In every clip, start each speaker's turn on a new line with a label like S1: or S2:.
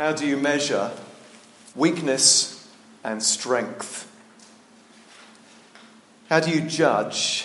S1: How do you measure weakness and strength? How do you judge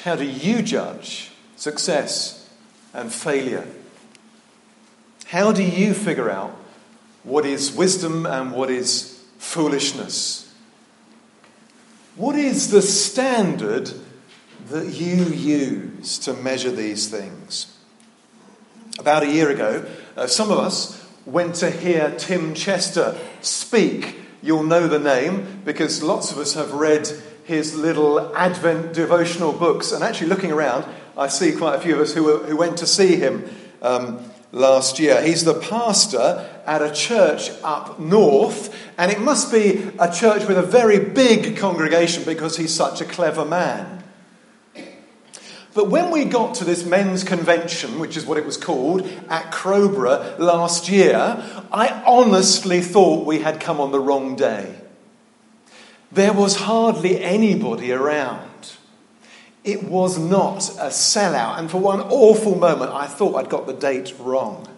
S1: success and failure? How do you figure out what is wisdom and what is foolishness? What is the standard that you use to measure these things? About a year ago, some of us went to hear Tim Chester speak. You'll know the name because lots of us have read his little Advent devotional books. And actually looking around, I see quite a few of us who went to see him last year. He's the pastor at a church up north, and it must be a church with a very big congregation because he's such a clever man. But when we got to this men's convention, which is what it was called, at Crowborough last year, I honestly thought we had come on the wrong day. There was hardly anybody around. It was not a sellout, and for one awful moment I thought I'd got the date wrong.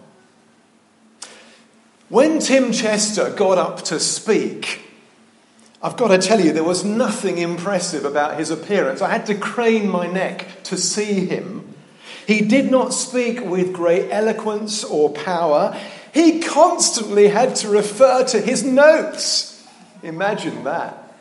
S1: When Tim Chester got up to speak, I've got to tell you, there was nothing impressive about his appearance. I had to crane my neck to see him. He did not speak with great eloquence or power. He constantly had to refer to his notes. Imagine that.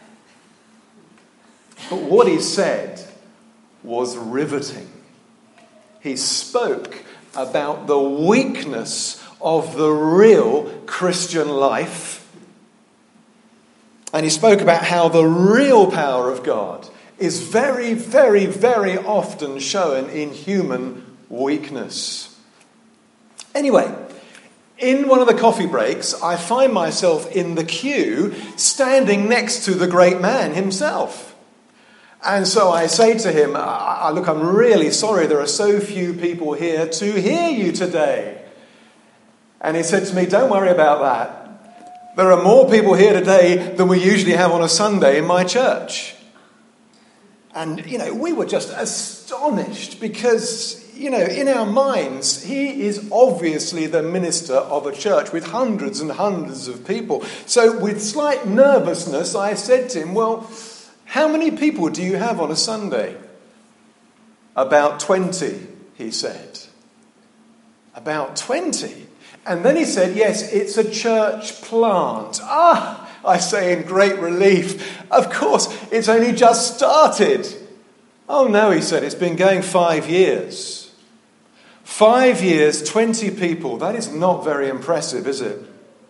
S1: But what he said was riveting. He spoke about the weakness of the real Christian life. And he spoke about how the real power of God is very, very, very often shown in human weakness. Anyway, in one of the coffee breaks, I find myself in the queue standing next to the great man himself. And so I say to him, look, I'm really sorry there are so few people here to hear you today. And he said to me, don't worry about that. There are more people here today than we usually have on a Sunday in my church. And, we were just astonished because, in our minds, he is obviously the minister of a church with hundreds and hundreds of people. So with slight nervousness, I said to him, well, how many people do you have on a Sunday? About 20, he said. About 20? And then he said, yes, it's a church plant. I say in great relief, of course, it's only just started. Oh no, he said, it's been going 5 years. 5 years, 20 people. That is not very impressive, is it?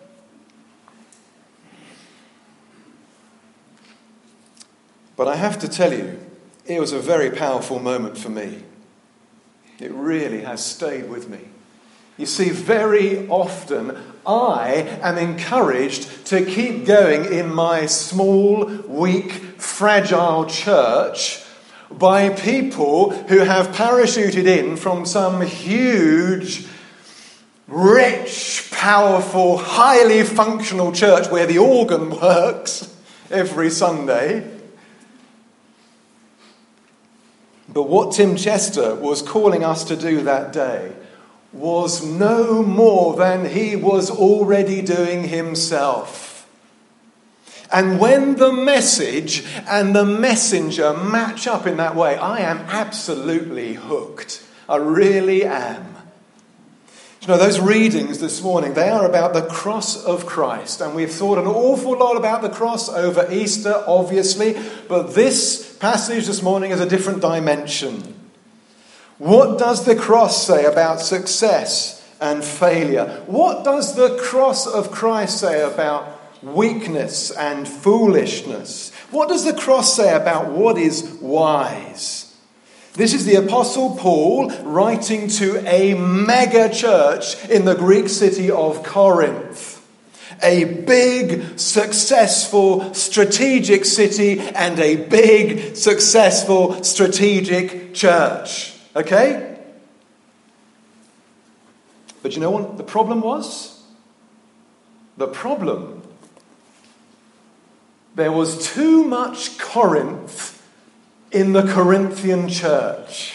S1: But I have to tell you, it was a very powerful moment for me. It really has stayed with me. You see, very often I am encouraged to keep going in my small, weak, fragile church by people who have parachuted in from some huge, rich, powerful, highly functional church where the organ works every Sunday. But what Tim Chester was calling us to do that day was no more than he was already doing himself. And when the message and the messenger match up in that way, I am absolutely hooked. I really am. Those readings this morning, they are about the cross of Christ. And we've thought an awful lot about the cross over Easter, obviously. But this passage this morning is a different dimension. What does the cross say about success and failure? What does the cross of Christ say about weakness and foolishness? What does the cross say about what is wise? This is the Apostle Paul writing to a mega church in the Greek city of Corinth. A big, successful, strategic city and a big, successful, strategic church. Okay? But you know what the problem was? The problem, there was too much Corinth in the Corinthian church.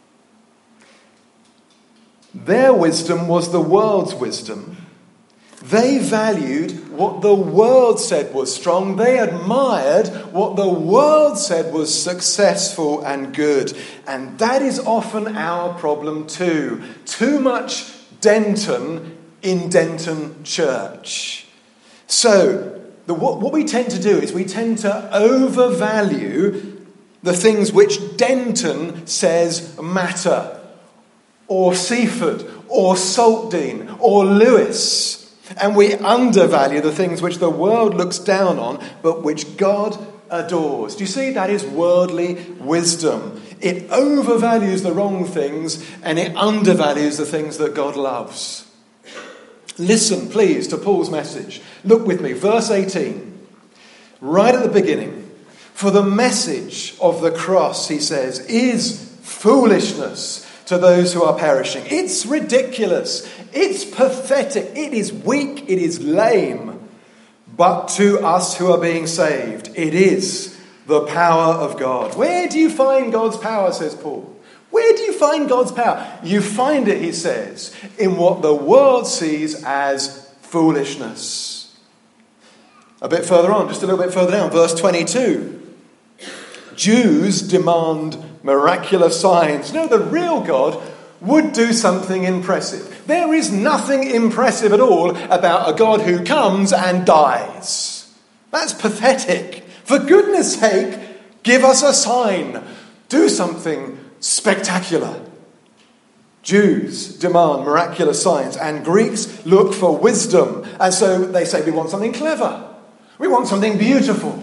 S1: Their wisdom was the world's wisdom. They valued what the world said was strong. They admired what the world said was successful and good. And that is often our problem too. Too much Denton in Denton Church. So, what we tend to do is we tend to overvalue the things which Denton says matter, or Seaford, or Saltdean, or Lewis. And we undervalue the things which the world looks down on, but which God adores. Do you see? That is worldly wisdom. It overvalues the wrong things, and it undervalues the things that God loves. Listen, please, to Paul's message. Look with me, verse 18. Right at the beginning. For the message of the cross, he says, is foolishness to those who are perishing. It's ridiculous. It's pathetic. It is weak. It is lame. But to us who are being saved, it is the power of God. Where do you find God's power, says Paul? Where do you find God's power? You find it, he says, in what the world sees as foolishness. A bit further on, just a little bit further down, verse 22. Jews demand miraculous signs. No, the real God would do something impressive. There is nothing impressive at all about a God who comes and dies. That's pathetic. For goodness sake, give us a sign. Do something spectacular. Jews demand miraculous signs, and Greeks look for wisdom. And so they say, we want something clever. We want something beautiful.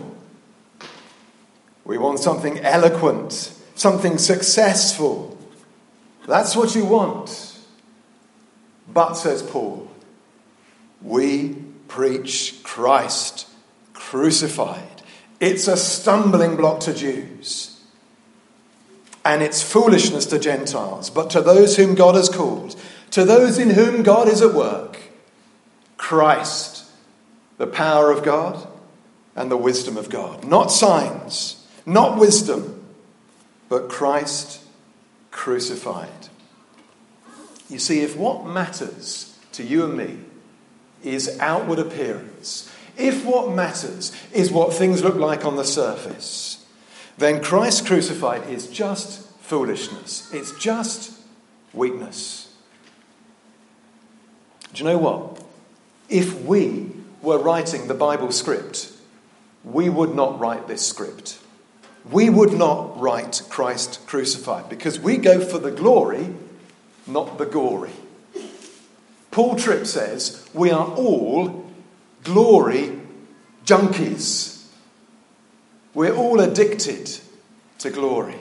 S1: We want something eloquent, something successful. That's what you want. But, says Paul, we preach Christ crucified. It's a stumbling block to Jews, and it's foolishness to Gentiles. But to those whom God has called, to those in whom God is at work, Christ, the power of God and the wisdom of God. Not signs, not wisdom, but Christ crucified. You see, if what matters to you and me is outward appearance, if what matters is what things look like on the surface, then Christ crucified is just foolishness. It's just weakness. Do you know what? If we were writing the Bible script, we would not write this script. We would not write Christ crucified, because we go for the glory, not the gory. Paul Tripp says we are all glory junkies. We're all addicted to glory.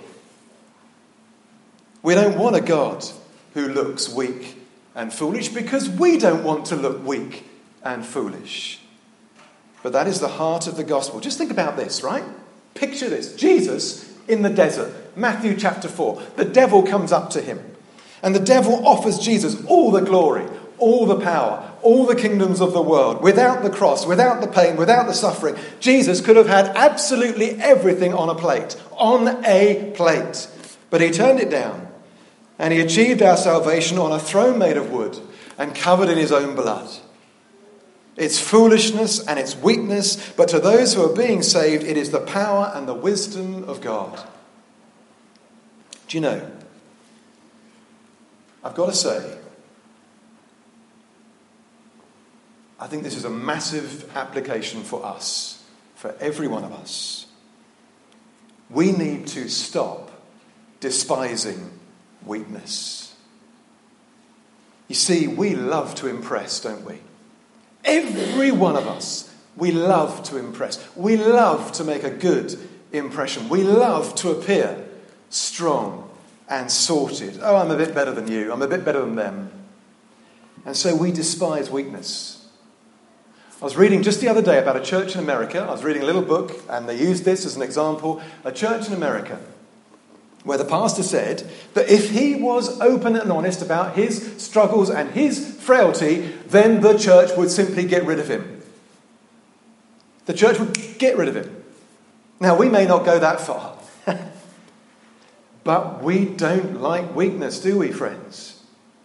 S1: We don't want a God who looks weak and foolish, because we don't want to look weak and foolish. But that is the heart of the gospel. Just think about this, right? Picture this. Jesus in the desert. Matthew chapter 4. The devil comes up to him. And the devil offers Jesus all the glory, all the power, all the kingdoms of the world. Without the cross, without the pain, without the suffering, Jesus could have had absolutely everything on a plate. On a plate. But he turned it down. And he achieved our salvation on a throne made of wood and covered in his own blood. It's foolishness and it's weakness, but to those who are being saved, it is the power and the wisdom of God. Do you know, I've got to say, I think this is a massive application for us, for every one of us. We need to stop despising weakness. You see, we love to impress, don't we? Every one of us, we love to impress. We love to make a good impression. We love to appear strong and sorted. Oh, I'm a bit better than you. I'm a bit better than them. And so we despise weakness. I was reading just the other day about a church in America. I was reading a little book, and they used this as an example. A church in America where the pastor said that if he was open and honest about his struggles and his frailty, then the church would simply get rid of him. The church would get rid of him. Now, we may not go that far, but we don't like weakness, do we, friends?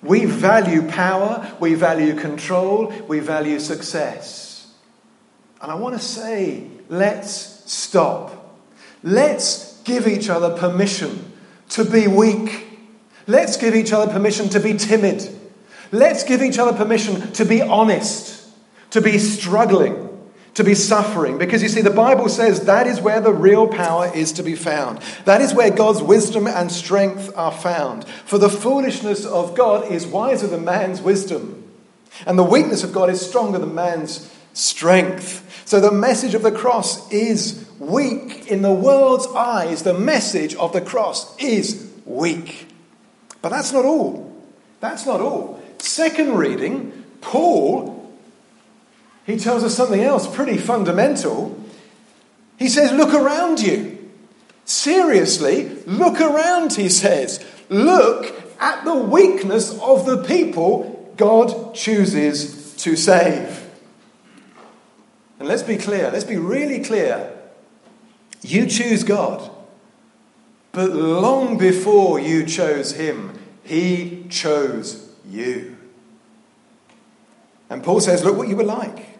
S1: We value power, we value control, we value success. And I want to say, let's stop. Let's give each other permission to be weak. Let's give each other permission to be timid. Let's give each other permission to be honest, to be struggling, to be suffering. Because you see, the Bible says that is where the real power is to be found. That is where God's wisdom and strength are found. For the foolishness of God is wiser than man's wisdom, and the weakness of God is stronger than man's strength. So the message of the cross is weak. In the world's eyes, the message of the cross is weak. But that's not all. That's not all. Second reading, Paul, he tells us something else pretty fundamental. He says, look around you. Seriously, look around, he says. Look at the weakness of the people God chooses to save. And let's be clear, let's be really clear. You choose God, but long before you chose him, he chose you. And Paul says, look what you were like.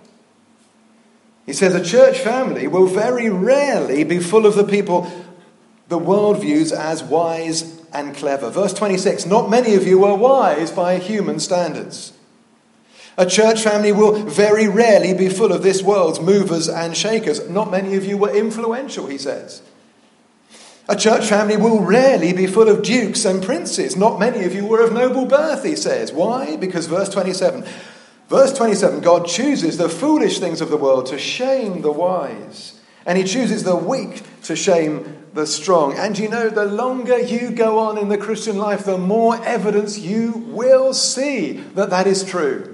S1: He says a church family will very rarely be full of the people the world views as wise and clever. Verse 26, not many of you were wise by human standards. A church family will very rarely be full of this world's movers and shakers. Not many of you were influential, he says. A church family will rarely be full of dukes and princes. Not many of you were of noble birth, he says. Why? Because verse 27, God chooses the foolish things of the world to shame the wise. And he chooses the weak to shame the strong. And you know, the longer you go on in the Christian life, the more evidence you will see that that is true.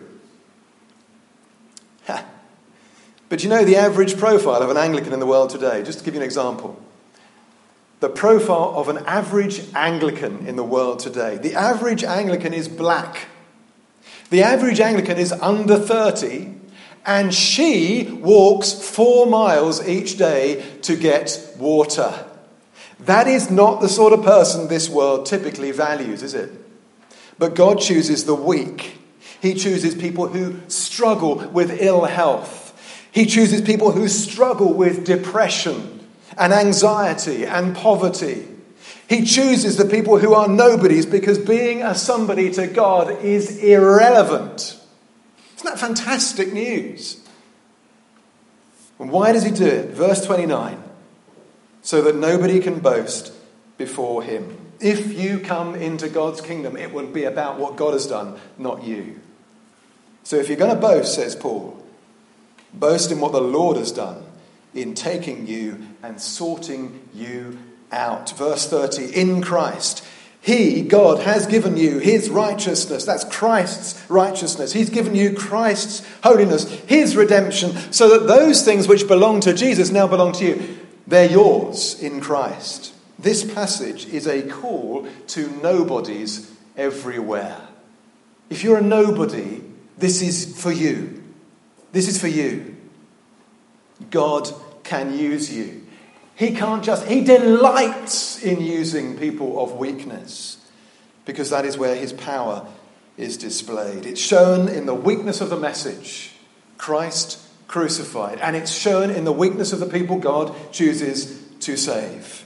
S1: But you know the average profile of an Anglican in the world today, just to give you an example. The profile of an average Anglican in the world today. The average Anglican is black. The average Anglican is under 30, and she walks 4 miles each day to get water. That is not the sort of person this world typically values, is it? But God chooses the weak. He chooses people who struggle with ill health. He chooses people who struggle with depression and anxiety and poverty. He chooses the people who are nobodies because being a somebody to God is irrelevant. Isn't that fantastic news? And why does he do it? Verse 29. So that nobody can boast before him. If you come into God's kingdom, it will be about what God has done, not you. So if you're going to boast, says Paul, boast in what the Lord has done in taking you and sorting you out. Verse 30, in Christ, he, God, has given you his righteousness. That's Christ's righteousness. He's given you Christ's holiness, his redemption, so that those things which belong to Jesus now belong to you. They're yours in Christ. This passage is a call to nobodies everywhere. If you're a nobody, this is for you. This is for you. God can use you. He delights in using people of weakness because that is where his power is displayed. It's shown in the weakness of the message, Christ crucified, and it's shown in the weakness of the people God chooses to save.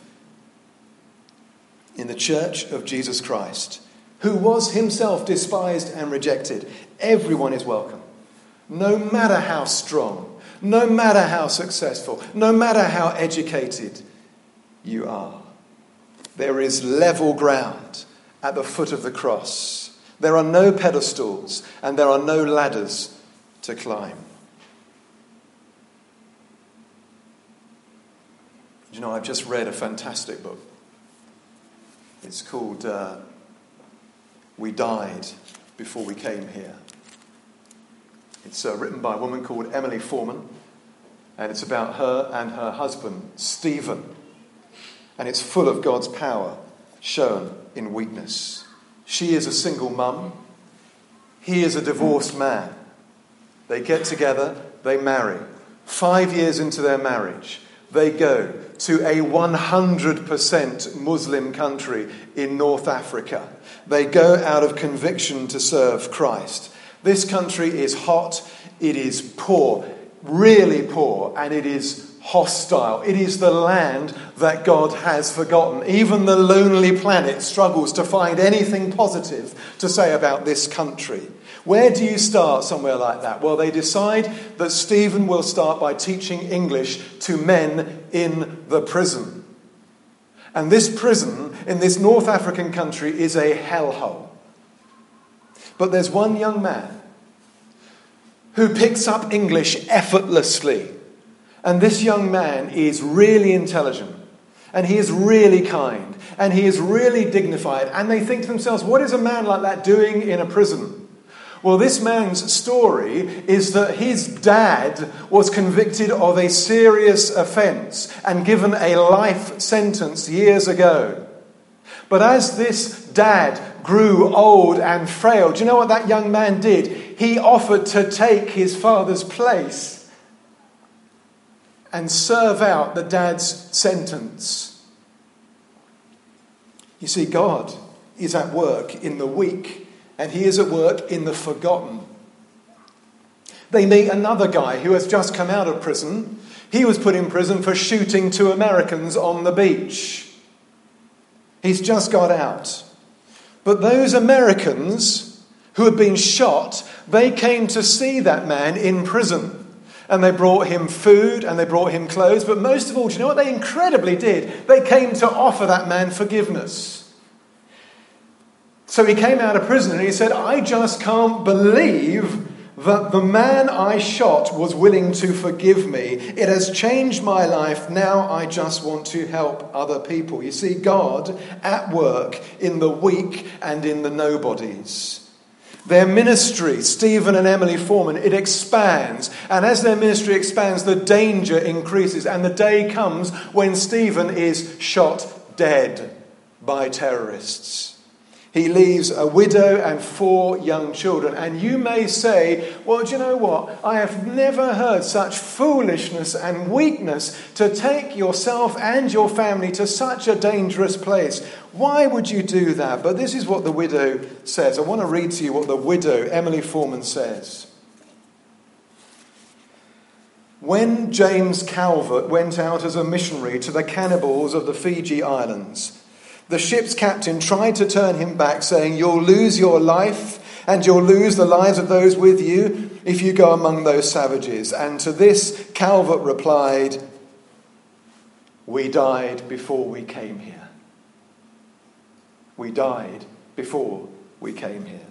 S1: In the church of Jesus Christ, who was himself despised and rejected, everyone is welcome. No matter how strong, no matter how successful, no matter how educated you are. There is level ground at the foot of the cross. There are no pedestals and there are no ladders to climb. You know, I've just read a fantastic book. It's called We Died Before We Came Here. It's written by a woman called Emily Foreman, and it's about her and her husband, Stephen. And it's full of God's power shown in weakness. She is a single mum. He is a divorced man. They get together, they marry. 5 years into their marriage, they go to a 100% Muslim country in North Africa. They go out of conviction to serve Christ. This country is hot, it is poor, really poor, and it is hostile. It is the land that God has forgotten. Even the lonely planet struggles to find anything positive to say about this country. Where do you start somewhere like that? Well, they decide that Stephen will start by teaching English to men in the prison. And this prison in this North African country is a hellhole. But there's one young man who picks up English effortlessly. And this young man is really intelligent. And he is really kind. And he is really dignified. And they think to themselves, what is a man like that doing in a prison? Well, this man's story is that his dad was convicted of a serious offence and given a life sentence years ago. But as this dad grew old and frail, do you know what that young man did? He offered to take his father's place and serve out the dad's sentence. You see, God is at work in the weak. And he is at work in the forgotten. They meet another guy who has just come out of prison. He was put in prison for shooting 2 Americans on the beach. He's just got out. But those Americans who had been shot, they came to see that man in prison. And they brought him food and they brought him clothes. But most of all, do you know what they incredibly did? They came to offer that man forgiveness. So he came out of prison and he said, I just can't believe that the man I shot was willing to forgive me. It has changed my life. Now I just want to help other people. You see, God at work in the weak and in the nobodies. Their ministry, Stephen and Emily Foreman, it expands. And as their ministry expands, the danger increases. And the day comes when Stephen is shot dead by terrorists. He leaves a widow and 4 young children. And you may say, well, do you know what? I have never heard such foolishness and weakness to take yourself and your family to such a dangerous place. Why would you do that? But this is what the widow says. I want to read to you what the widow, Emily Foreman, says. When James Calvert went out as a missionary to the cannibals of the Fiji Islands, the ship's captain tried to turn him back, saying, you'll lose your life and you'll lose the lives of those with you if you go among those savages. And to this, Calvert replied, we died before we came here. We died before we came here.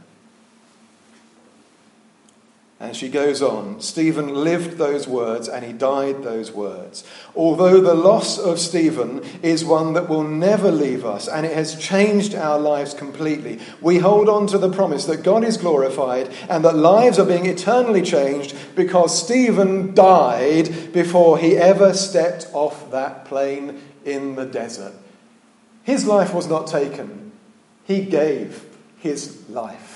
S1: And she goes on, Stephen lived those words and he died those words. Although the loss of Stephen is one that will never leave us and it has changed our lives completely, we hold on to the promise that God is glorified and that lives are being eternally changed because Stephen died before he ever stepped off that plane in the desert. His life was not taken. He gave his life.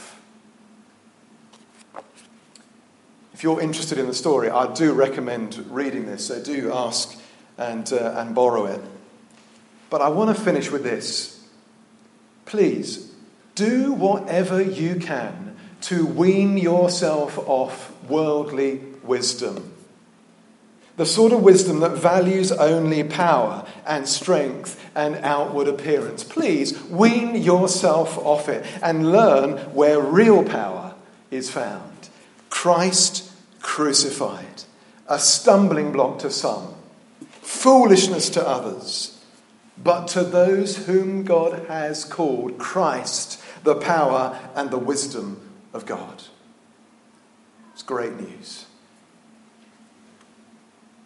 S1: If you're interested in the story, I do recommend reading this, so do ask and borrow it. But I want to finish with this. Please, do whatever you can to wean yourself off worldly wisdom. The sort of wisdom that values only power and strength and outward appearance. Please, wean yourself off it and learn where real power is found. Christ crucified, a stumbling block to some, foolishness to others, but to those whom God has called, Christ, the power and the wisdom of God. It's great news.